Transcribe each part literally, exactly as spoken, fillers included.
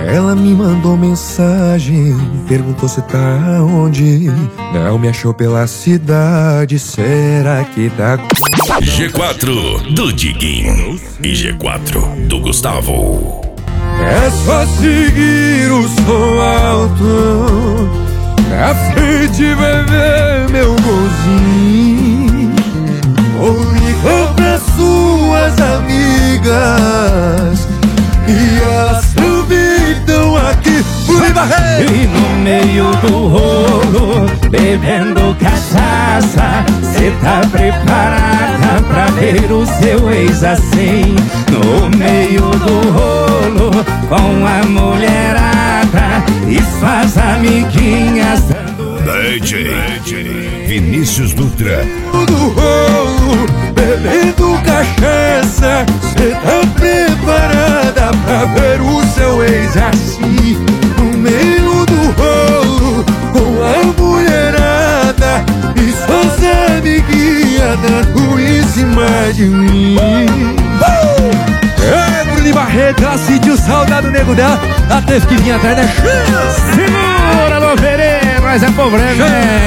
Ela me mandou mensagem, perguntou se tá onde. Não me achou pela cidade, será que tá... G quatro do Diguinho e G quatro do Gustavo. É só seguir o som alto, na frente vai ver meu golzinho. Ou ligou pra suas amigas e elas também estão aqui. E no meio do rolo, bebendo cachaça, cê tá preparada pra ver o seu ex assim? No meio do rolo, com a mulherada e suas amiguinhas dando... D J Vinícius Dutra. Do rolo, bebendo cachaça, cê tá preparada pra ver o seu ex assim? No meio do rolo, com a mulherada e suas amiguinhas dando em cima de mim. uh! É, Bruno Barreto, ela sentiu saudade do nego dela, ela teve que vir atrás da chance. Segura, Loverê, mas é problema.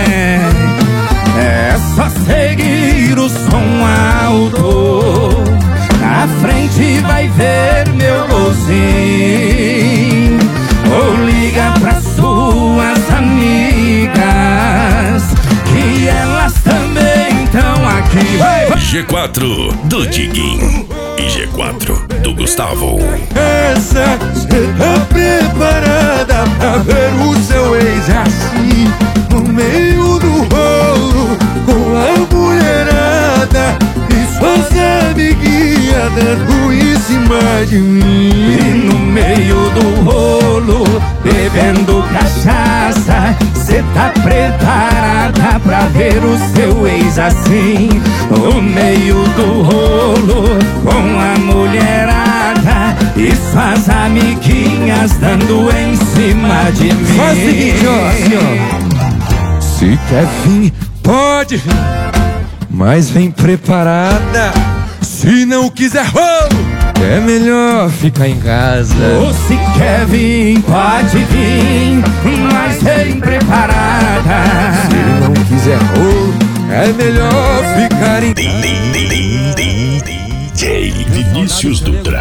É só seguir o som alto, na frente vai ver meu golzinho. Ou liga pra suas amigas, que elas também estão aqui. G quatro do Diguinho e G quatro do Gustavo. Essa, cê tá preparada pra ver o seu ex assim? No meio do rolo, com a mulherada e suas amiguinhas dando em cima de mim. E no meio do rolo, bebendo cachaça, cê tá preparada pra ver o seu ex assim? No meio do rolo, com a mulherada e suas amiguinhas dando em cima de mim. Faz o seguinte, ó, assim, ó. Se quer vir, pode vir, mas vem preparada. Se não quiser rolo, é melhor ficar em casa. Ou se quer vir, pode vir, mas vem preparada. Se não quiser rolo, é melhor ficar em... D J Vinícius Dutra.